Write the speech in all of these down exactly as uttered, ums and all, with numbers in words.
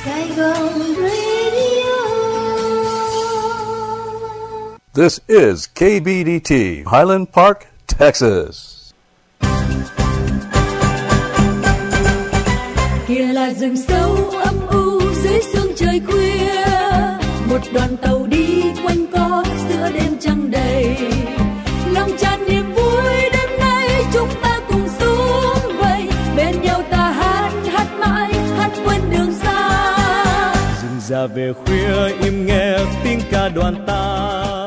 Saigon Radio. This is K B D T, Highland Park, Texas. Kia là rừng sâu âm u dưới sương trời khuya, một đoàn tàu đi quanh co giữa đêm trăng đầy, lòng tràn niềm vui đêm nay chúng ta cùng xuống vậy, bên nhau ta hát hát mãi hát quên đường xa. Rừng già về khuya im nghe tiếng ca đoàn ta.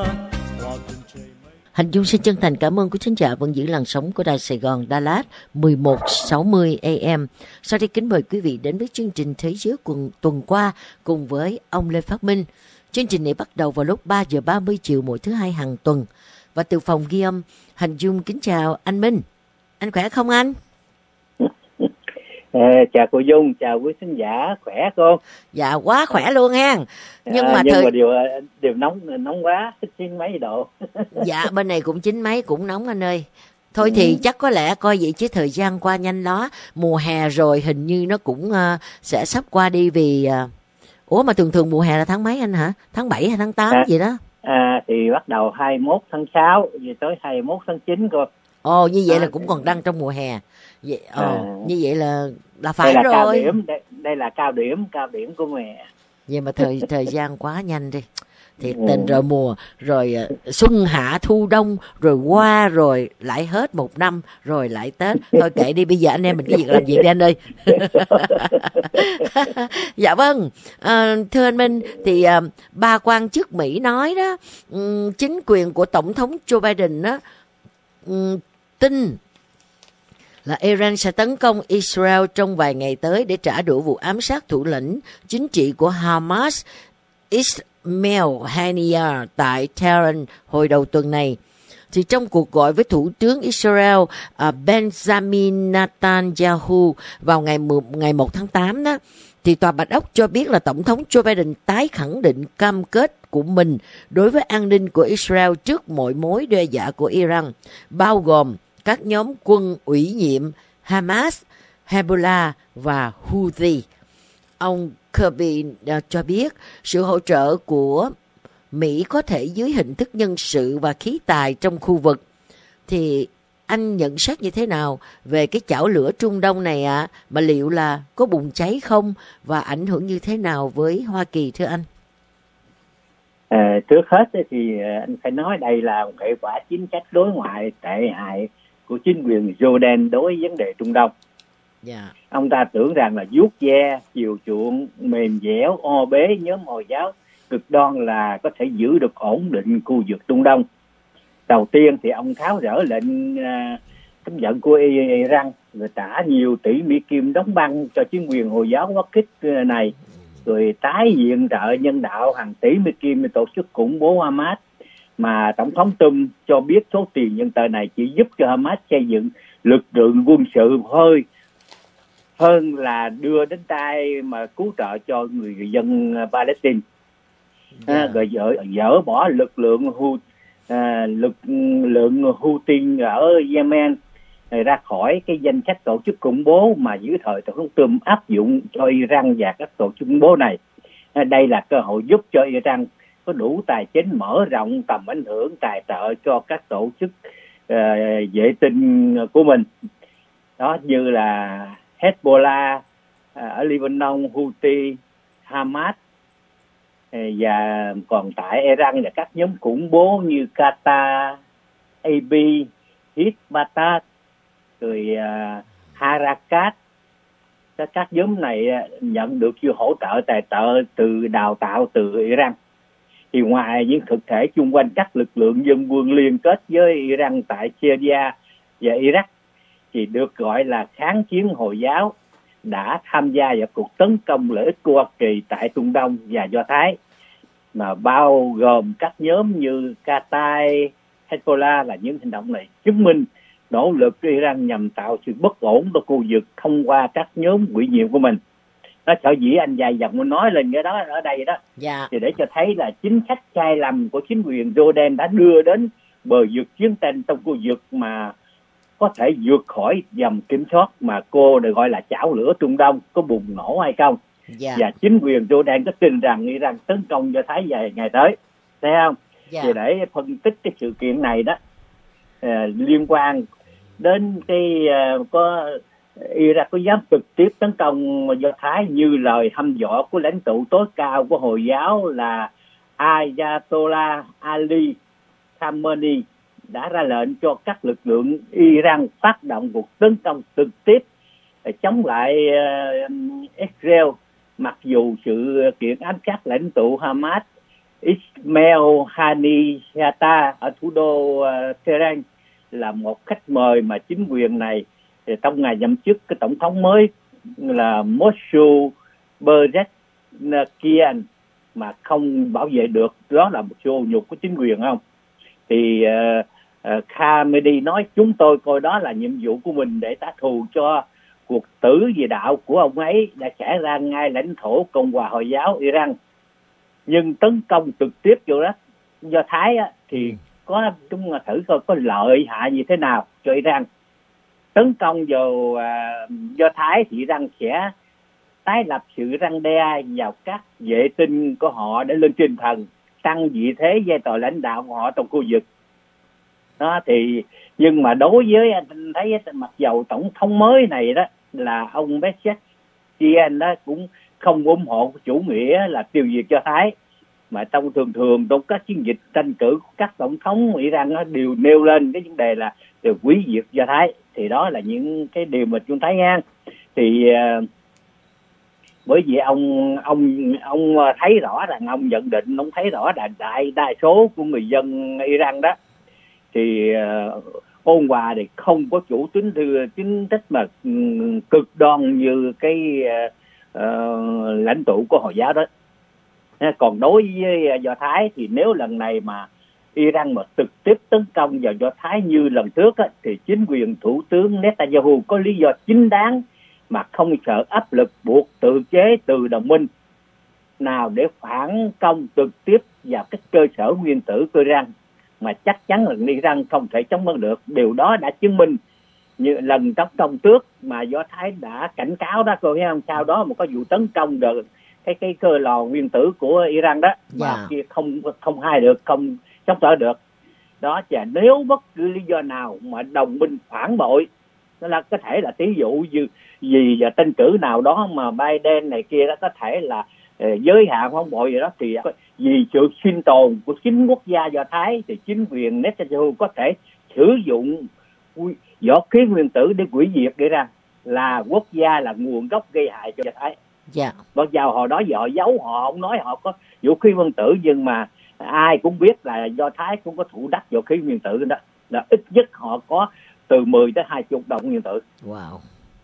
Hành Dung xin chân thành cảm ơn quý khán giả vẫn giữ làn sóng của Đài Sài Gòn Đà Lạt mười một sáu mươi A M. Sau đây kính mời quý vị đến với chương trình Thế giới tuần, tuần qua cùng với ông Lê Phát Minh. Chương trình này bắt đầu vào lúc ba giờ ba mươi chiều mỗi thứ hai hàng tuần. Và từ phòng ghi âm, Hành Dung kính chào anh Minh. Anh khỏe không anh? À, chào cô Dung, chào quý khán giả, khỏe cô? Dạ quá khỏe luôn ha. Nhưng à, mà nhưng thời... mà điều điều nóng nóng quá, chín mấy độ. Dạ bên này cũng chín mấy, cũng nóng anh ơi. Thôi ừ. Thì chắc có lẽ coi vậy chứ thời gian qua nhanh đó, mùa hè rồi hình như nó cũng uh, sẽ sắp qua đi vì uh... ủa mà thường thường mùa hè là tháng mấy anh hả? Tháng bảy hay tháng tám à, gì đó? À thì bắt đầu hai mươi mốt tháng sáu về tới hai mươi mốt tháng chín cô. Ồ như vậy à, là cũng còn đang trong mùa hè. Vậy, ồ, à, như vậy là là phải đây là rồi. Cao điểm, đây, đây là cao điểm, cao điểm của mùa hè. Vậy mà thời thời gian quá nhanh đi. Thiệt tình rồi mùa, rồi uh, xuân hạ thu đông, rồi qua rồi lại hết một năm, rồi lại Tết. Thôi kệ đi, bây giờ anh em mình cái việc làm việc đi anh ơi. Dạ vâng, à, thưa anh Minh, thì uh, ba quan chức Mỹ nói đó, um, chính quyền của Tổng thống Joe Biden đó, um, tin là Iran sẽ tấn công Israel trong vài ngày tới để trả đũa vụ ám sát thủ lĩnh chính trị của Hamas Ismail Haniyeh tại Tehran hồi đầu tuần này. Thì trong cuộc gọi với Thủ tướng Israel uh, Benjamin Netanyahu vào ngày, ngày một tháng tám đó, thì Tòa Bạch Ốc cho biết là Tổng thống Joe Biden tái khẳng định cam kết của mình đối với an ninh của Israel trước mọi mối đe dọa của Iran, bao gồm các nhóm quân ủy nhiệm Hamas, Hezbollah và Houthi. Ông Kirby cho biết sự hỗ trợ của Mỹ có thể dưới hình thức nhân sự và khí tài trong khu vực. Thì anh nhận xét như thế nào về cái chảo lửa Trung Đông này ạ? À? Mà liệu là có bùng cháy không và ảnh hưởng như thế nào với Hoa Kỳ thưa anh? À, trước hết thì anh phải nói đây là một hệ quả chính sách đối ngoại tệ hại của chính quyền Jordan đối với vấn đề Trung Đông. Yeah. Ông ta tưởng rằng là vuốt ve, chiều chuộng, mềm dẻo, o bế nhóm Hồi giáo cực đoan là có thể giữ được ổn định khu vực Trung Đông. Đầu tiên thì ông tháo rỡ lệnh uh, cấm vận của Iran, rồi trả nhiều tỷ Mỹ Kim đóng băng cho chính quyền Hồi giáo bất kích này, rồi tái viện trợ nhân đạo hàng tỷ Mỹ Kim để tổ chức khủng bố Hamas. Mà Tổng thống Trump cho biết số tiền nhân tệ này chỉ giúp cho Hamas xây dựng lực lượng quân sự thôi, hơn là đưa đến tay mà cứu trợ cho người dân Palestine. Yeah. À, rồi dỡ, dỡ bỏ lực lượng Hu, à, lực lượng Houthi ở Yemen ra khỏi cái danh sách tổ chức khủng bố mà dưới thời Tổng thống Trump áp dụng cho Iran và các tổ chức khủng bố này. À, đây là cơ hội giúp cho Iran có đủ tài chính mở rộng tầm ảnh hưởng tài trợ cho các tổ chức uh, vệ tinh của mình. Đó như là Hezbollah uh, ở Lebanon, Houthi, Hamas, uh, và còn tại Iran là các nhóm khủng bố như Qatar, a bê, Hizb-ut-Tahrir, rồi uh, Harakat. Các nhóm này nhận được sự hỗ trợ tài trợ từ đào tạo từ Iran. Thì ngoài những thực thể chung quanh các lực lượng dân quân liên kết với Iran tại Syria và Iraq, thì được gọi là kháng chiến Hồi giáo đã tham gia vào cuộc tấn công lợi ích của Hoa Kỳ tại Trung Đông và Do Thái, mà bao gồm các nhóm như Qatar, Hezbollah. Là những hành động này chứng minh nỗ lực của Iran nhằm tạo sự bất ổn cho khu vực thông qua các nhóm ủy nhiệm của mình. Nó sở dĩ anh dài dòng muốn nói lên cái đó ở đây đó, yeah. Thì để cho thấy là chính sách sai lầm của chính quyền Jordan đã đưa đến bờ vực chiến tranh trong khu vực mà có thể vượt khỏi vòng kiểm soát mà cô được gọi là chảo lửa Trung Đông có bùng nổ hay không. yeah. và chính quyền Jordan có tin rằng Iran tấn công Do Thái vài ngày tới, thấy không? Yeah. Thì để phân tích cái sự kiện này đó uh, liên quan đến cái uh, có Iran có dám trực tiếp tấn công Do Thái như lời hăm dọa của lãnh tụ tối cao của Hồi giáo là Ayatollah Ali Khamenei đã ra lệnh cho các lực lượng Iran phát động cuộc tấn công trực tiếp để chống lại uh, Israel, mặc dù sự kiện ám sát lãnh tụ Hamas Ismail Haniyeh ở thủ đô uh, Tehran là một khách mời mà chính quyền này thì trong ngày nhậm chức cái tổng thống mới là Mosul Bezeshkian mà không bảo vệ được, đó là một sự ô nhục của chính quyền không? Thì uh, uh, Khamenei nói chúng tôi coi đó là nhiệm vụ của mình để trả thù cho cuộc tử vì đạo của ông ấy đã xảy ra ngay lãnh thổ Cộng hòa Hồi giáo Iran. Nhưng tấn công trực tiếp vô đó Do Thái á, thì có chúng thử coi có lợi hại như thế nào cho Iran. Tấn công vào uh, Do Thái thì Iran sẽ tái lập sự răn đe vào các vệ tinh của họ để lên tinh thần, tăng vị thế vai trò lãnh đạo của họ trong khu vực. Đó thì nhưng mà đối với anh thấy mặc dầu tổng thống mới này đó là ông Bezeshkian đó cũng không ủng hộ chủ nghĩa là tiêu diệt Do Thái, mà trong thường thường trong các chiến dịch tranh cử các tổng thống Iran nó đều nêu lên cái vấn đề là đều hủy diệt Do Thái. Thì đó là những cái điều mà chúng thấy nha. Thì uh, bởi vì ông ông ông thấy rõ rằng ông nhận định, ông thấy rõ là đại đa số của người dân Iran đó thì uh, ôn hòa thì không có chủ tính thư chính thích mà um, cực đoan như cái uh, uh, lãnh tụ của Hồi giáo đó. Còn đối với Do Thái thì nếu lần này mà Iran mà trực tiếp tấn công vào Do Thái như lần trước á, thì chính quyền thủ tướng Netanyahu có lý do chính đáng mà không sợ áp lực buộc tự chế từ đồng minh nào để phản công trực tiếp vào các cơ sở nguyên tử của Iran, mà chắc chắn là Iran không thể chống đỡ được. Điều đó đã chứng minh như lần tấn công trước mà Do Thái đã cảnh cáo đó, cô thấy không? Sau đó mà có vụ tấn công được cái cái cơ lò nguyên tử của Iran đó mà yeah. kia không không hai được, không chống đỡ được. Đó, và nếu bất cứ lý do nào mà đồng minh phản bội, nó là có thể là ví dụ như vì tranh cử nào đó mà Biden này kia đó có thể là uh, giới hạn phản bội gì đó, thì vì sự sinh tồn của chính quốc gia Do Thái thì chính quyền Netanyahu có thể sử dụng võ khí nguyên tử để hủy diệt Iran, là quốc gia là nguồn gốc gây hại cho Do Thái. Dạ. Mặc dầu hồi đó giờ họ giấu, họ không nói họ có vũ khí nguyên tử, nhưng mà ai cũng biết là Do Thái cũng có thủ đắc vũ khí nguyên tử đó, là ít nhất họ có từ mười tới hai mươi đồng nguyên tử. Wow.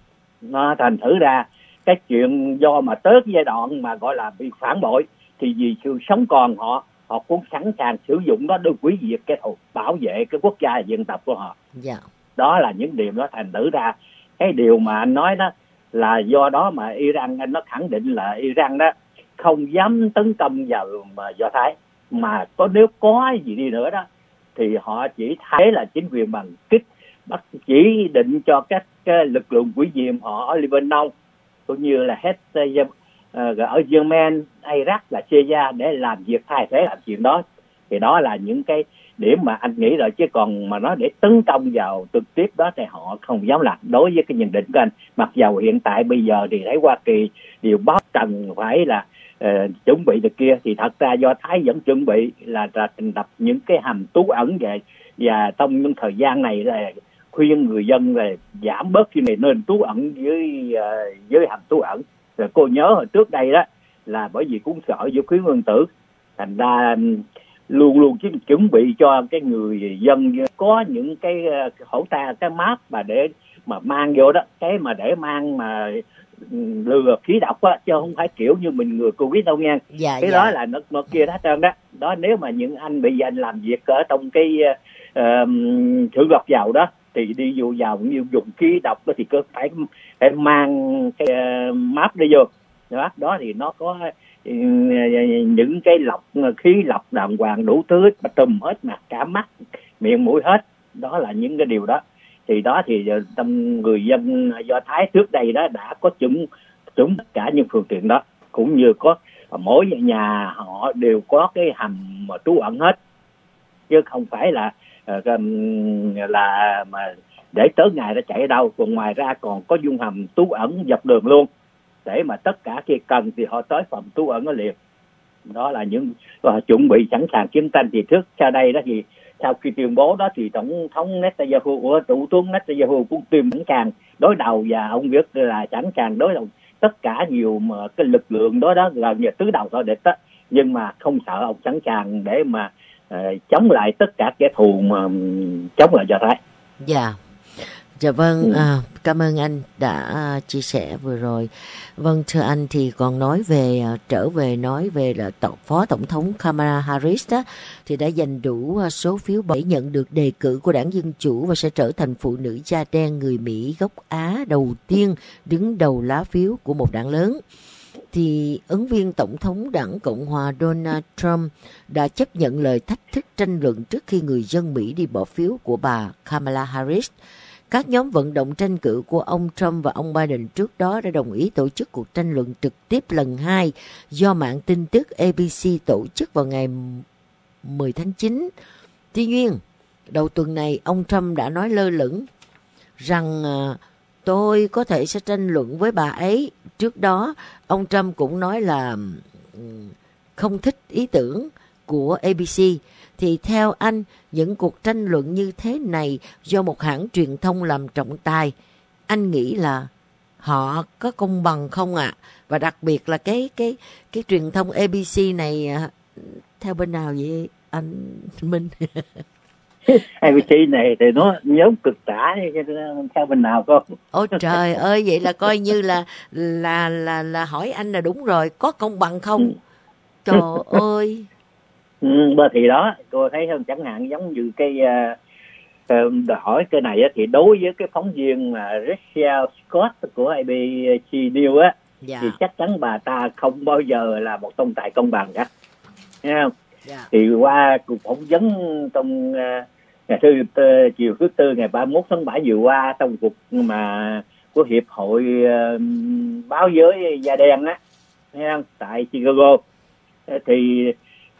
Nó thành thử ra cái chuyện do mà tới cái giai đoạn mà gọi là bị phản bội thì vì sự sống còn họ họ cũng sẵn sàng sử dụng nó để hủy diệt cái thù, bảo vệ cái quốc gia dân tộc của họ. Dạ. Đó là những điều đó, thành thử ra cái điều mà anh nói đó là do đó mà Iran anh nó khẳng định là Iran đó không dám tấn công vào mà Do Thái, mà có nếu có gì đi nữa đó thì họ chỉ thấy là chính quyền bằng kích bắt chỉ định cho các cái lực lượng quỷ diệm họ ở Lebanon cũng như là hết uh, ở Yemen, Iraq là Syria để làm việc thay thế làm chuyện đó. Thì đó là những cái điểm mà anh nghĩ rồi, chứ còn mà nói để tấn công vào trực tiếp đó thì họ không dám làm. Đối với cái nhận định của anh, mặc dầu hiện tại bây giờ thì thấy Hoa Kỳ điều báo cần phải là uh, chuẩn bị được kia, thì thật ra Do Thái vẫn chuẩn bị là thành lập những cái hầm trú ẩn về, và trong những thời gian này là khuyên người dân là giảm bớt cái này nên trú ẩn với uh, với hầm trú ẩn. Rồi cô nhớ hồi trước đây đó là bởi vì cũng sợ vũ khí nguyên tử, thành ra luôn luôn chỉ chuẩn bị cho cái người dân có những cái khẩu trang, cái map mà để mà mang vô đó, cái mà để mang mà lừa khí độc á, chứ không phải kiểu như mình người Covid đâu nha. Dạ, cái dạ. Đó là nó, nó kia hết trơn đó. Đó, nếu mà những anh bây giờ anh làm việc ở trong cái uh, xưởng lọc dầu đó thì đi vô vào như dùng khí độc đó thì cứ phải phải mang cái uh, map đi vô đó. Đó thì nó có uh, những cái lọc khí lọc đàng hoàng đủ thứ tùm hết, mặt cả mắt miệng mũi hết. Đó là những cái điều đó. Thì đó thì trong người dân Do Thái trước đây đó đã có chuẩn chuẩn tất cả những phương tiện đó. cũng như có mỗi nhà họ đều có cái hầm mà trú ẩn hết, chứ không phải là là mà để tới ngày nó chạy đâu. Còn ngoài ra còn có dung hầm trú ẩn dọc đường luôn, để mà tất cả khi cần thì họ tới phòng trú ẩn nó liền. Đó là những uh, chuẩn bị sẵn sàng chiến tranh. Thì trước sau đây đó thì sau khi tuyên bố đó thì tổng thống Netanyahu của thủ tướng Netanyahu cũng tuyên sẵn sàng đối đầu, và ông viết là sẵn sàng đối đầu tất cả nhiều mà cái lực lượng đó đó là nhà tứ đầu thôi địch đó, nhưng mà không sợ, ông sẵn sàng để mà uh, chống lại tất cả kẻ thù mà um, chống lại Do Thái. Dạ. Yeah. Dạ vâng, ừ. à, cảm ơn anh đã à, chia sẻ vừa rồi. Vâng, thưa anh, thì còn nói về à, trở về nói về là tổng, Phó Tổng thống Kamala Harris đó, thì đã giành đủ à, số phiếu để nhận được đề cử của Đảng Dân Chủ và sẽ trở thành phụ nữ da đen người Mỹ gốc Á đầu tiên đứng đầu lá phiếu của một đảng lớn. Thì ứng viên Tổng thống Đảng Cộng Hòa Donald Trump đã chấp nhận lời thách thức tranh luận trước khi người dân Mỹ đi bỏ phiếu của bà Kamala Harris. Các nhóm vận động tranh cử của ông Trump và ông Biden trước đó đã đồng ý tổ chức cuộc tranh luận trực tiếp lần hai do mạng tin tức A B C tổ chức vào ngày mười tháng chín. Tuy nhiên, đầu tuần này ông Trump đã nói lơ lửng rằng à, tôi có thể sẽ tranh luận với bà ấy. Trước đó, ông Trump cũng nói là không thích ý tưởng của A B C. Thì theo anh, những cuộc tranh luận như thế này do một hãng truyền thông làm trọng tài, anh nghĩ là họ có công bằng không ạ? À? Và đặc biệt là cái cái cái truyền thông A B C này theo bên nào vậy anh Minh? A B C này thì nó nhóm cực tả, theo bên nào không? Ôi trời ơi, vậy là coi như là là là là hỏi anh là đúng rồi, có công bằng không? Trời ơi. Ừ, thì đó, cô thấy không, chẳng hạn giống như cái uh, uh, hỏi cái này á, thì đối với cái phóng viên mà Rachel Scott của A B C News á, dạ. thì chắc chắn bà ta không bao giờ là một tồn tại công bằng cả, thấy không? Dạ. Thì qua cuộc phỏng vấn trong uh, ngày thứ uh, chiều thứ tư ngày ba mươi mốt tháng bảy vừa qua, trong cuộc mà của hiệp hội uh, báo giới da đen á, thấy không? Tại Chicago, thì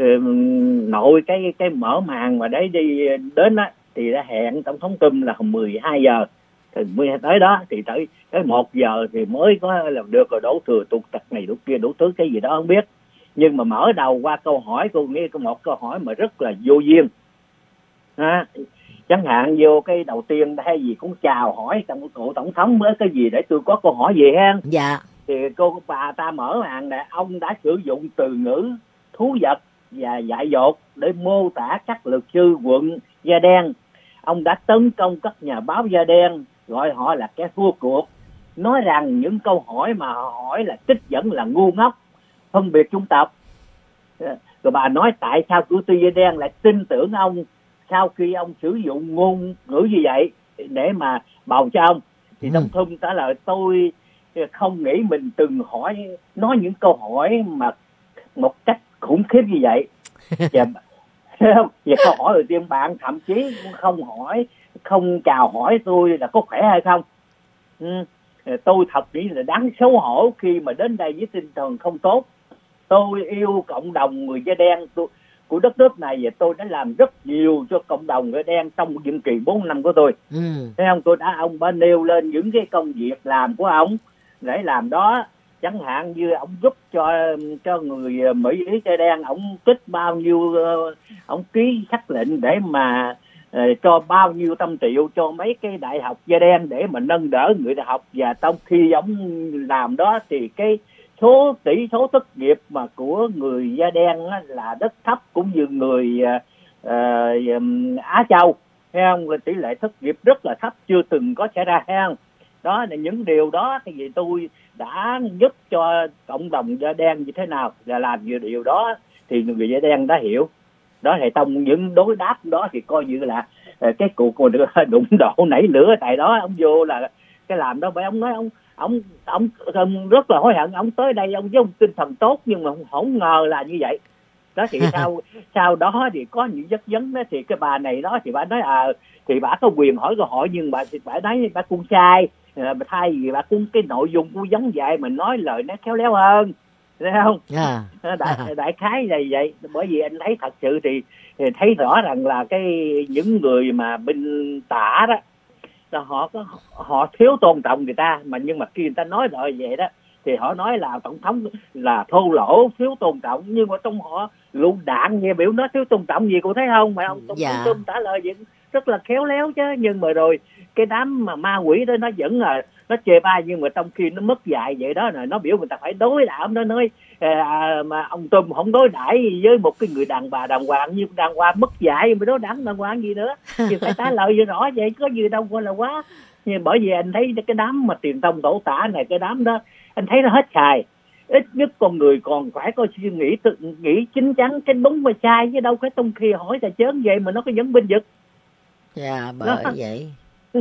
nội cái cái mở màn mà đấy đi đến á, thì đã hẹn tổng thống Trump là mười hai giờ, thì mười tới đó thì tới tới một giờ thì mới có làm được, rồi đổ thừa tụt tặc này đổ kia đủ thứ cái gì đó không biết. Nhưng mà mở đầu qua câu hỏi, cô nghĩ có một câu hỏi mà rất là vô duyên à, chẳng hạn vô cái đầu tiên hay gì cũng chào hỏi trong cổ tổng thống mới cái gì để tôi có câu hỏi gì ha. Dạ. Thì cô bà ta mở màn là ông đã sử dụng từ ngữ thú vật và dại dột để mô tả các luật sư quận da đen. Ông đã tấn công các nhà báo da đen, gọi họ là kẻ thua cuộc, nói rằng những câu hỏi mà họ hỏi là trích dẫn là ngu ngốc, phân biệt chủng tộc. Rồi bà nói tại sao cử tri da đen lại tin tưởng ông sau khi ông sử dụng ngôn ngữ như vậy để mà bầu cho ông. Thì Tổng thống trả lời tôi không nghĩ mình từng hỏi nói những câu hỏi mà một cách khủng khiếp như vậy. Và, và câu hỏi đầu tiên bạn thậm chí không hỏi, không chào hỏi tôi là có khỏe hay không. Ừ. Tôi thật nghĩ là đáng xấu hổ khi mà đến đây với tinh thần không tốt. Tôi yêu cộng đồng người da đen tôi, của đất nước này, và tôi đã làm rất nhiều cho cộng đồng người đen trong nhiệm kỳ bốn năm của tôi. Ừ. Thấy không? Tôi đã ông đã nêu lên những cái công việc làm của ông để làm đó. Chẳng hạn như ông giúp cho cho người Mỹ da đen, ông tích bao nhiêu, ông ký sắc lệnh để mà uh, cho bao nhiêu trăm triệu cho mấy cái đại học da đen để mà nâng đỡ người đại học. Và trong khi ông làm đó thì cái số tỷ số thất nghiệp mà của người da đen á, là rất thấp, cũng như người uh, uh, Á Châu, thấy không? Tỷ lệ thất nghiệp rất là thấp, chưa từng có xảy ra, thấy không? Đó là những điều đó thì vì tôi đã giúp cho cộng đồng da đen như thế nào, và làm nhiều điều đó thì người da đen đã hiểu. Đó thì trong những đối đáp đó thì coi như là cái cuộc đụng độ nảy lửa tại đó, ông vô là cái làm đó. Bởi ông nói ông ông ông, ông rất là hối hận, ông tới đây ông với ông tinh thần tốt, nhưng mà không ngờ là như vậy. Đó thì sau sau đó thì có những chất vấn đó, thì cái bà này đó thì bà nói à thì bà có quyền hỏi câu hỏi, nhưng bà thì bà nói bà cũng sai, à, thay vì bà cũng cái nội dung của vấn dạy mình nói lời nó khéo léo hơn. thấy không? À. Đại, đại khái là vậy. Bởi vì anh thấy thật sự thì, thì thấy rõ rằng là cái những người mà bên tả đó là họ có họ thiếu tôn trọng người ta, mà nhưng mà khi người ta nói rồi vậy đó thì họ nói là tổng thống là thô lỗ, thiếu tôn trọng, nhưng mà trong họ lựu đạn nghe biểu nó thiếu tôn trọng gì cô thấy không? Mà ông tổng dạ. thống trả lời vẫn rất là khéo léo chứ, nhưng mà rồi cái đám mà ma quỷ đó nó vẫn là nó chê bai, nhưng mà trong khi nó mất dạy vậy đó là nó biểu người ta phải đối đãi. Nó nói à, mà ông Trump không đối đãi với một cái người đàn bà đàng hoàng, như đàng hoàng mất dạy mà đối đãi đàng hoàng gì nữa thì phải trả lời cho rõ vậy, có gì đâu gọi là quá. Nhưng bởi vì anh thấy cái đám mà tiền tông tổ tả này, cái đám đó anh thấy nó hết xài. Ít nhất con người còn phải có suy nghĩ tự nghĩ chính chắn cái đúng và sai, chứ đâu phải trong khi hỏi ta chớn vậy mà nó có dẫn binh vực. Dạ bởi đó. Vậy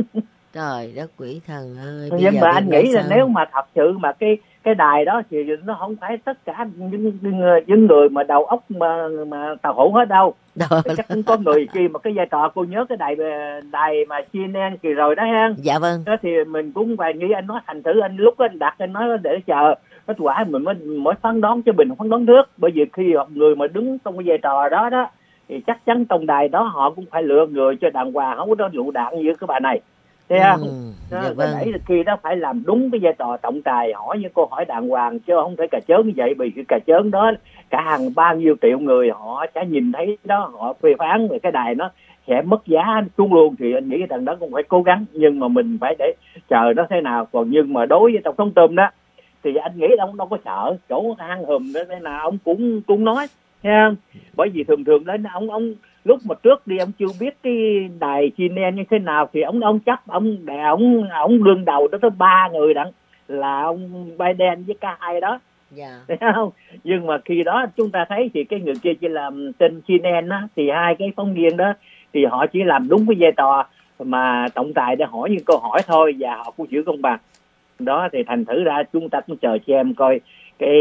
trời đất quỷ thần ơi. Nhưng mà anh nghĩ là nếu mà thật sự mà cái cái đài đó thì nó không phải tất cả những những người mà đầu óc mà mà tàu hủ hết đâu. Chắc cũng có người khi mà cái vai trò, cô nhớ cái đài đài mà xê en en kỳ rồi đó ha. Dạ vâng. Đó thì mình cũng phải nghĩ anh nói thành thử anh lúc anh đặt anh nói để chờ kết quả mình mới mới phán đoán, chứ mình không phán đoán trước. Bởi vì khi người mà đứng trong cái vai trò đó đó thì chắc chắn tổng đài đó họ cũng phải lựa người cho đàng hoàng, không có đó lựu đạn như các bạn này. Thấy không? Ừ, đó, dạ vâng. Nãy khi đó phải làm đúng cái vai trò trọng tài, hỏi những câu hỏi đàng hoàng chứ không thể cà chớn như vậy. Vì cái cà chớn đó cả hàng bao nhiêu triệu người họ sẽ nhìn thấy đó, họ phê phán về cái đài nó sẽ mất giá xuống luôn. Thì anh nghĩ rằng đó cũng phải cố gắng, nhưng mà mình phải để chờ nó thế nào. Còn nhưng mà đối với tổng thống Trump đó thì anh nghĩ là ông đâu có sợ chỗ hang hùm đó, thế nào ông cũng cũng nói, thấy không? Bởi vì thường thường đến ông ông lúc mà trước đi ông chưa biết cái đài xê en en như thế nào thì ông ông chấp ông để ông ông đương đầu đó tới ba người đặng là ông Biden với cả hai đó. Dạ. Thấy không? Nhưng mà khi đó chúng ta thấy thì cái người kia chỉ làm trên xê en en đó, thì hai cái phóng viên đó thì họ chỉ làm đúng cái vai trò mà trọng tài để hỏi những câu hỏi thôi, và họ cũng giữ công bằng. Đó thì thành thử ra chúng ta cũng chờ xem coi cái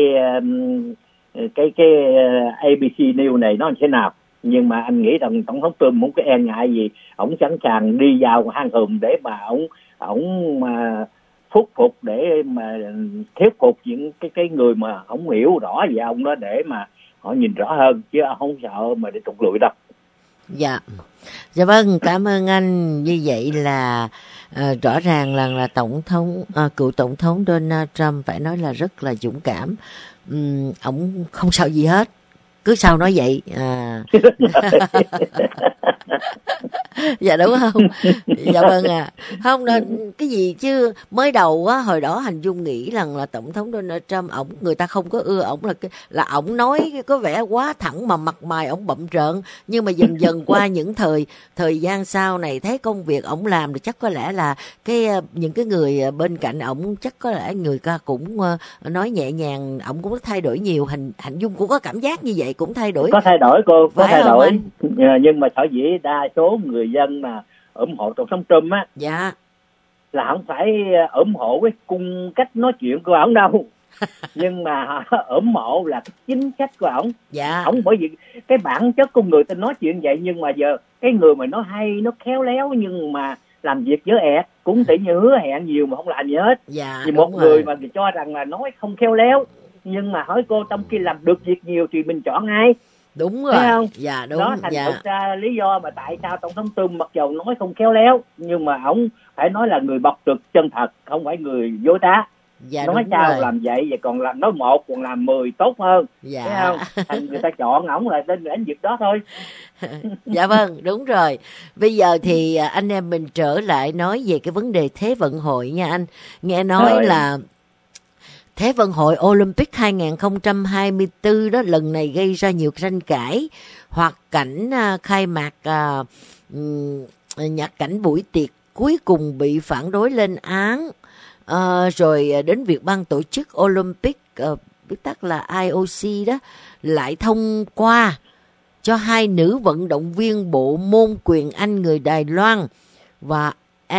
cái cái a bê xê News này nó như thế nào. Nhưng mà anh nghĩ rằng tổng thống Trump không có e ngại gì, ổng sẵn sàng đi vào hang hùm để mà ổng ổng mà thuyết phục, để mà thuyết phục những cái cái người mà không hiểu rõ về ông đó để mà họ nhìn rõ hơn, chứ không sợ mà để trục lụi đâu. Dạ, dạ vâng, cảm ơn anh. Như vậy là uh, rõ ràng là là tổng thống uh, cựu tổng thống Donald Trump phải nói là rất là dũng cảm. Um, ổng không sợ gì hết, cứ sao nói vậy à. Dạ đúng không? Dạ vâng à. Không nên cái gì chứ mới đầu á, hồi đó Hành Dung nghĩ rằng là tổng thống Donald Trump ổng người ta không có ưa ổng là cái là ổng nói có vẻ quá thẳng mà mặt mày ổng bậm trợn, nhưng mà dần dần qua những thời thời gian sau này thấy công việc ổng làm thì chắc có lẽ là cái những cái người bên cạnh ổng chắc có lẽ người ta cũng nói nhẹ nhàng, ổng cũng thay đổi nhiều. Hành Hành Dung cũng có cảm giác như vậy, cũng thay đổi. Có thay đổi cô, có phải thay đổi. Anh? Nhưng mà sở dĩ đa số người dân mà ủng hộ tổng thống Trump á, dạ, là không phải ủng hộ cái cung cách nói chuyện của ổng đâu, nhưng mà ủng hộ là cái chính sách của ổng. Dạ. Ổng bởi vì cái bản chất con người ta nói chuyện vậy, nhưng mà giờ cái người mà nó hay, nó khéo léo nhưng mà làm việc dở ẹt, cũng tự như hứa hẹn nhiều mà không làm gì hết. Dạ. Thì một người mà cho rằng là nói không khéo léo, nhưng mà hỏi cô trong khi làm được việc nhiều thì mình chọn ai? Đúng rồi. Thấy không? Dạ đúng. Đó thành dạ. thực ra lý do mà tại sao tổng thống Trump mặc dù nói không khéo léo, nhưng mà ông phải nói là người bộc trực chân thật, không phải người dối trá. Dạ, nói sao rồi. Làm vậy và còn làm nói một còn làm mười tốt hơn. Dạ. Thấy không? Thành người ta chọn ổng là tên lãnh việc đó thôi. Dạ vâng, đúng rồi. Bây giờ thì anh em mình trở lại nói về cái vấn đề Thế vận hội nha anh. Nghe nói rồi. Là Thế vận hội Olympic hai không hai tư đó lần này gây ra nhiều tranh cãi, hoặc cảnh uh, khai mạc uh, um, nhạc cảnh buổi tiệc cuối cùng bị phản đối lên án, uh, rồi đến việc ban tổ chức Olympic uh, viết tắt là i o xê đó lại thông qua cho hai nữ vận động viên bộ môn quyền Anh người Đài Loan và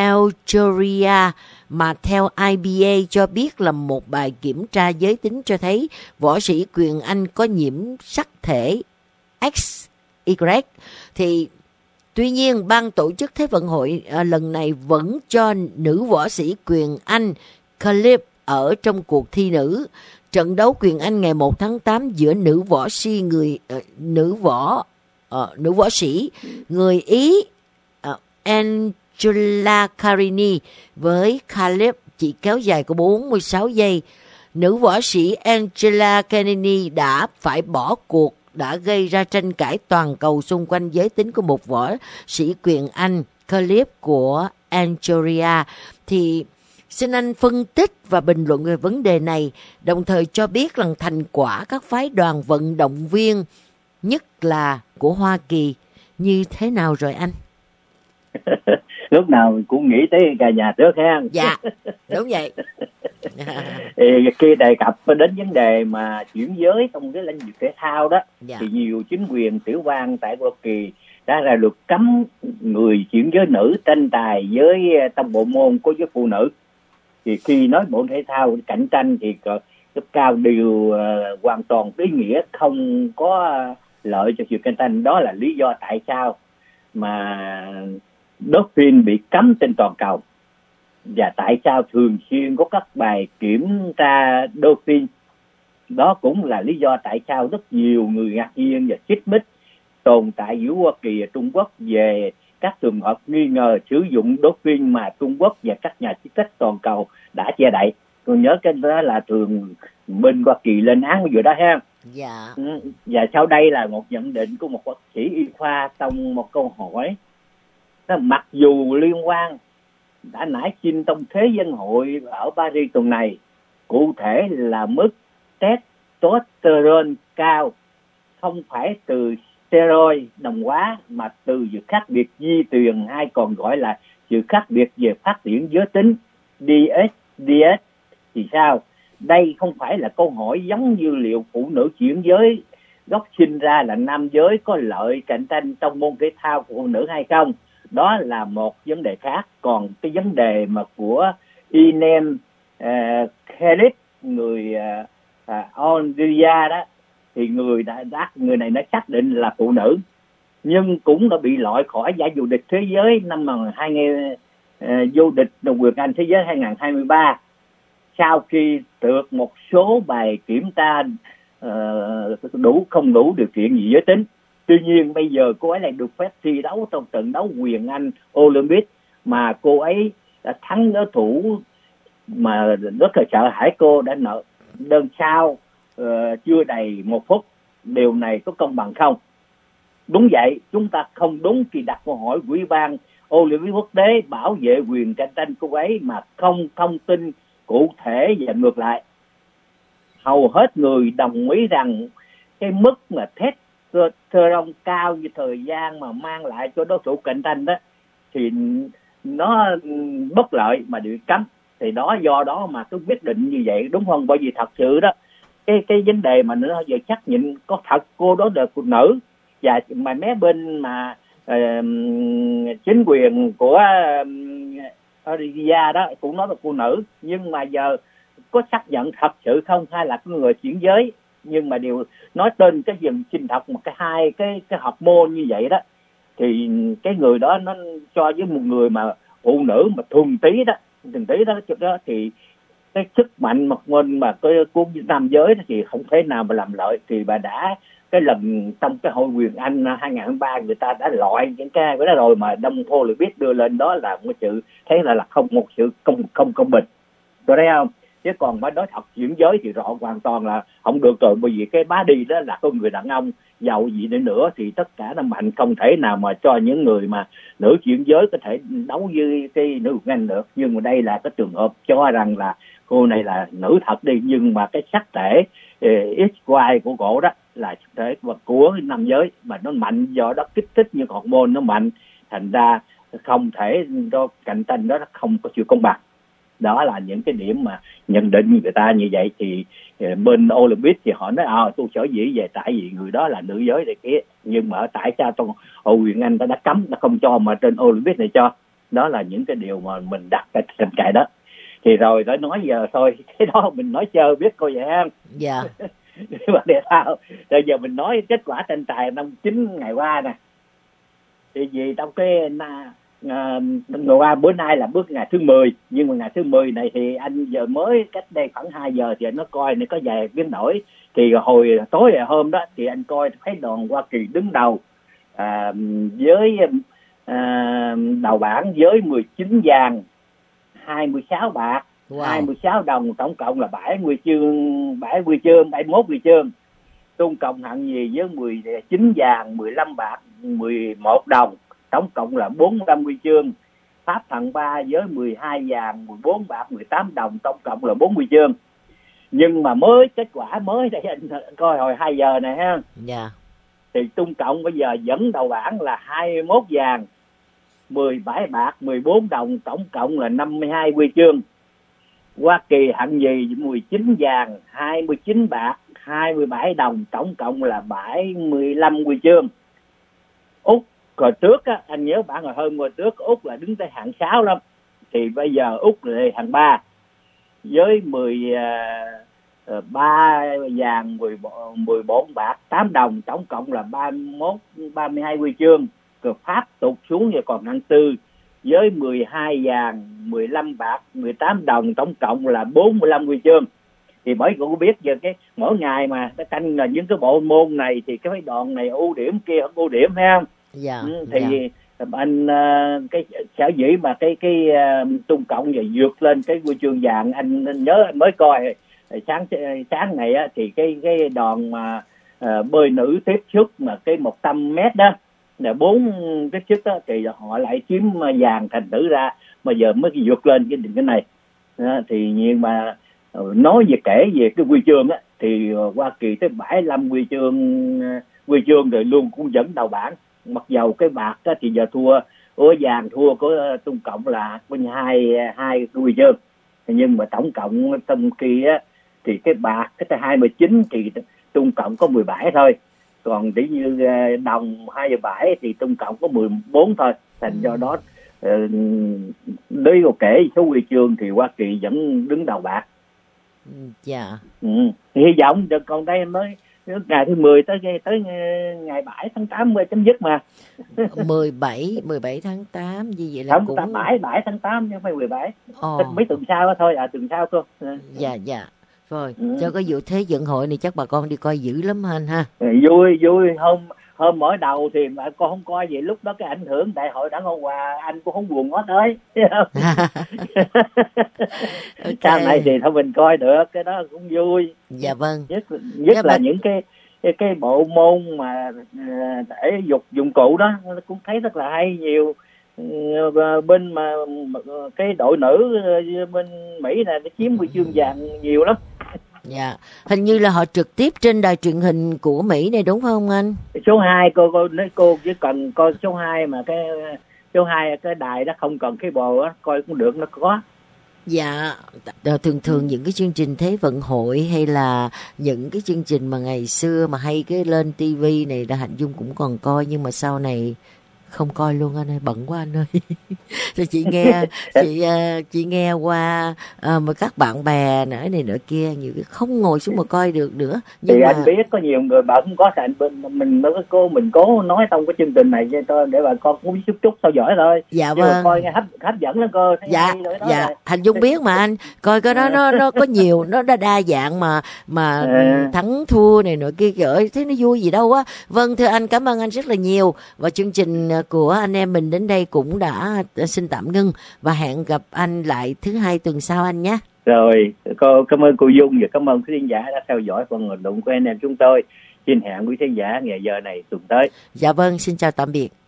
Algeria mà theo i bê a cho biết là một bài kiểm tra giới tính cho thấy võ sĩ quyền Anh có nhiễm sắc thể X Y. Thì tuy nhiên ban tổ chức Thế vận hội à, lần này vẫn cho nữ võ sĩ quyền Anh Caleb ở trong cuộc thi nữ. trận đấu quyền Anh ngày một tháng tám giữa nữ võ sĩ người uh, nữ võ uh, nữ võ sĩ người Ý uh, Angela Carini với Caleb chỉ kéo dài có bốn mươi sáu giây. Nữ võ sĩ Angela Carini đã phải bỏ cuộc, đã gây ra tranh cãi toàn cầu xung quanh giới tính của một võ sĩ quyền Anh, Caleb của Algeria. Thì xin anh phân tích và bình luận về vấn đề này, đồng thời cho biết rằng thành quả các phái đoàn vận động viên, nhất là của Hoa Kỳ, như thế nào rồi anh? Lúc nào mình cũng nghĩ tới cả nhà trước ha. Dạ, đúng vậy. Khi đề cập đến vấn đề mà chuyển giới trong cái lĩnh vực thể thao đó, dạ. thì nhiều chính quyền tiểu bang tại Hoa Kỳ đã ra luật cấm người chuyển giới nữ tranh tài với trong bộ môn của giới phụ nữ. Thì khi nói bộ thể thao cạnh tranh thì cấp cao đều uh, hoàn toàn ý nghĩa không có lợi cho sự cạnh tranh. Đó là lý do tại sao mà doping bị cấm trên toàn cầu, và tại sao thường xuyên có các bài kiểm tra doping. Đó cũng là lý do tại sao rất nhiều người ngạc nhiên và xích mích tồn tại giữa Hoa Kỳ và Trung Quốc về các trường hợp nghi ngờ sử dụng doping mà Trung Quốc và các nhà chức trách toàn cầu đã che đậy. Tôi nhớ cái đó là thường bên Hoa Kỳ lên án cái vụ đó ha. Dạ. Và sau đây là một nhận định của một bác sĩ y khoa trong một câu hỏi. Đó, mặc dù liên quan đã nảy sinh trong Thế vận hội ở Paris tuần này, cụ thể là mức testosterone cao không phải từ steroid đồng hóa mà từ sự khác biệt di truyền, hay còn gọi là sự khác biệt về phát triển giới tính đê ét đê ét thì sao? Đây không phải là câu hỏi giống như liệu phụ nữ chuyển giới gốc sinh ra là nam giới có lợi cạnh tranh trong môn thể thao của phụ nữ hay không. Đó là một vấn đề khác. Còn cái vấn đề mà của Inem uh, Khalid, người uh, uh, Algeria đó, thì người đã, đã người này đã xác định là phụ nữ, nhưng cũng đã bị loại khỏi giải vô địch thế giới năm hai nghìn uh, vô địch quyền Anh thế giới hai nghìn không trăm hai mươi ba sau khi trượt một số bài kiểm tra uh, đủ không đủ điều kiện gì giới tính. Tuy nhiên bây giờ cô ấy lại được phép thi đấu trong trận đấu quyền Anh Olympic mà cô ấy đã thắng đối thủ mà rất là sợ hãi. Cô đã nợ đơn sao uh, chưa đầy một phút. Điều này có công bằng không? Đúng vậy, chúng ta không đúng khi đặt câu hỏi Ủy ban Olympic quốc tế bảo vệ quyền cạnh tranh cô ấy mà không thông tin cụ thể và ngược lại. Hầu hết người đồng ý rằng cái mức mà testosterone cao như thời gian mà mang lại cho đối thủ cạnh tranh đó thì nó bất lợi mà bị cấm. Thì đó do đó mà tôi quyết định như vậy, đúng không? Bởi vì thật sự đó cái cái vấn đề mà nó giờ xác nhận có thật cô đó là phụ nữ, và mà mấy bên mà uh, chính quyền của Australia đó cũng nói là phụ nữ, nhưng mà giờ có xác nhận thật sự không hay là cái người chuyển giới. Nhưng mà điều nói tên cái dòng sinh học một cái hai cái cái hormone như vậy đó, thì cái người đó nó cho với một người mà phụ nữ mà thuần túy đó thuần túy đó, đó thì cái sức mạnh một bên mà cái của nam giới đó thì không thể nào mà làm lợi. Thì bà đã cái lần trong cái hội quyền Anh hai nghìn không trăm hai mươi ba người ta đã loại những cái đó rồi, mà Đông Phô lại biết đưa lên đó là một sự thấy là là không một sự công không công bình, rồi thấy không? Chứ còn mới nói thật chuyển giới thì rõ hoàn toàn là không được rồi, bởi vì cái body đó là con người đàn ông, giàu gì nữa nữa thì tất cả nó mạnh, không thể nào mà cho những người mà nữ chuyển giới có thể đấu với cái nữ quyền Anh được. Nhưng mà đây là cái trường hợp cho rằng là cô này là nữ thật đi, nhưng mà cái sắc thể ích quai của cổ đó là sắc thể của nam giới mà nó mạnh, do đó kích thích những hormone nó mạnh, thành ra không thể cho cạnh tranh đó không có sự công bằng. Đó là những cái điểm mà nhận định người ta như vậy. Thì bên Olympic thì họ nói à tôi sở dĩ về tại vì người đó là nữ giới này kia, nhưng mà tại sao trong hội quyền Anh ta đã cấm, nó không cho mà trên Olympic này cho. Đó là những cái điều mà mình đặt cái tranh cãi đó. Thì rồi tới nói giờ thôi cái đó mình nói chơi biết coi vậy không? Dạ. Mà để sao? Rồi giờ mình nói kết quả tranh tài năm chín ngày qua nè. Thì vì trong cái à, qua bữa nay là bước ngày thứ mười, nhưng mà ngày thứ mười này thì anh giờ mới cách đây khoảng hai giờ thì anh nó coi nó có vài biến đổi. Thì hồi tối hôm đó thì anh coi thấy đoàn Hoa Kỳ đứng đầu à, với à, đầu bảng với mười chín vàng, hai mươi sáu bạc, wow. hai mươi sáu đồng, tổng cộng là bảy huy chương, bảy huy chương, bảy mươi mốt huy chương. Trung Cộng hạng nhì với mười chín vàng, mười lăm bạc, mười một đồng, tổng cộng là bốn mươi lăm huy chương. Pháp hạng ba với mười hai vàng, mười bốn bạc, mười tám đồng, tổng cộng là bốn huy chương. Nhưng mà mới kết quả mới đây anh coi hồi hai giờ này ha. Dạ. Yeah. Thì Trung Cộng bây giờ dẫn đầu bảng là hai mươi mốt vàng, mười bảy bạc, mười bốn đồng, tổng cộng là năm mươi hai huy chương. Hoa Kỳ hạng nhì mười chín vàng, hai mươi chín bạc, hai mươi bảy đồng, tổng cộng là bảy mươi lăm huy chương. Úc hồi trước á, anh nhớ bạn hồi hôm hồi trước Úc là đứng tới hạng sáu lắm. Thì bây giờ Úc là hạng ba với mười ba vàng, mười bốn bạc, tám đồng, tổng cộng là ba mươi mốt, ba mươi hai huy chương. Rồi Pháp tụt xuống rồi còn hạng tư với mười hai vàng, mười lăm bạc, mười tám đồng, tổng cộng là bốn mươi lăm huy chương. Thì bởi cô biết giờ cái mỗi ngày mà cái canh là những cái bộ môn này thì cái đoàn này ưu điểm kia không ưu điểm, thấy không? Dạ. Ừ, thì dạ. anh cái sở dĩ mà cái cái Trung Cộng giờ vượt lên cái huy chương vàng, anh, anh nhớ anh mới coi sáng sáng này á, thì cái cái đoàn mà uh, bơi nữ tiếp sức mà cái một trăm mét đó là bốn cái sức đó thì họ lại chiếm vàng, thành thử ra mà giờ mới vượt lên cái cái này đó, thì nhưng mà nói về kể về cái huy chương á thì Hoa Kỳ tới bảy mươi lăm huy chương huy chương rồi luôn cũng dẫn đầu bảng, mặc dầu cái bạc á thì giờ thua ở vàng thua của Trung Cộng là có hai hai huy chương, nhưng mà tổng cộng trong kia á thì cái bạc cái hai mươi chín thì Trung Cộng có mười bảy thôi, còn tỷ như đồng hai mươi bảy thì Trung Cộng có mười bốn thôi, thành do đó đối với kể số huy chương thì Hoa Kỳ vẫn đứng đầu bạc. Dạ. Ừ. Hy vọng được, còn đây mới ngày thứ mười tới tới ngày bảy tháng tám mới chấm dứt mà. mười bảy mười bảy tháng tám như vậy là không, cũng bảy bảy tháng tám chứ không phải mười bảy. Ồ. Mấy tuần sau đó thôi, à tuần sau cơ. Dạ dạ. Rồi, ừ. cho cái vụ thế vận hội này chắc bà con đi coi dữ lắm anh ha. Vui vui hôm hôm mở đầu thì mà con không coi vậy, lúc đó cái ảnh hưởng đại hội Đảng Cộng Hòa anh cũng không buồn hết tới. Okay. Sau này thì thôi mình coi được, cái đó cũng vui. Dạ vâng. Nhất nhất dạ là bà... những cái cái cái bộ môn mà để dục dụng cụ đó cũng thấy rất là hay, nhiều bên mà cái đội nữ bên Mỹ này nó chiếm huy chương vàng nhiều lắm. Dạ, hình như là họ trực tiếp trên đài truyền hình của Mỹ này đúng không anh? Số hai cô cô nói cô chỉ cần coi số hai mà cái số hai cái đài đó không cần cái bồ á coi cũng được, nó có. Dạ, thường thường những cái chương trình thế vận hội hay là những cái chương trình mà ngày xưa mà hay cái lên tivi này là Hạnh Dung cũng còn coi, nhưng mà sau này không coi luôn anh ơi, bận quá anh ơi. Rồi chị nghe chị chị nghe qua à, mà các bạn bè nữa này nữa kia, nhiều cái không ngồi xuống mà coi được nữa. Nhưng thì mà... anh biết có nhiều người bận có thành mình mới cô mình cố nói trong cái chương trình này cho để bà con cũng biết chút chút theo dõi thôi. Dạ chứ vâng. Coi nghe hấp hấp dẫn lắm cơ. Dạ dạ. Thành Dung biết mà anh coi cái đó nó nó có nhiều, nó đa đa dạng mà mà à. thắng thua này nọ kia kìa, thế nó vui gì đâu á. Vâng thưa anh, cảm ơn anh rất là nhiều, và chương trình của anh em mình đến đây cũng đã xin tạm ngưng và hẹn gặp anh lại thứ hai tuần sau anh nhé. Rồi, cô cảm ơn cô Dung và cảm ơn quý khán giả đã theo dõi phần hoạt động của anh em chúng tôi. Xin hẹn quý khán giả ngày giờ này tuần tới. Dạ vâng, xin chào tạm biệt.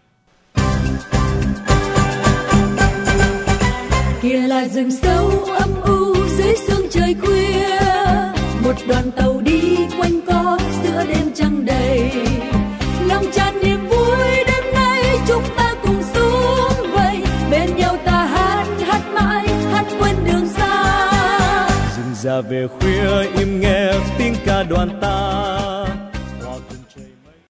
Kia là rừng sâu âm u dưới sương trời khuya, một đoàn tàu đi quanh co giữa đêm trăng đầy, lòng tràn niềm vui đêm nay chúng ta cùng xuống vậy, bên nhau ta hát hát mãi hát quên đường xa. Rừng già về khuya im nghe tiếng ca đoàn ta,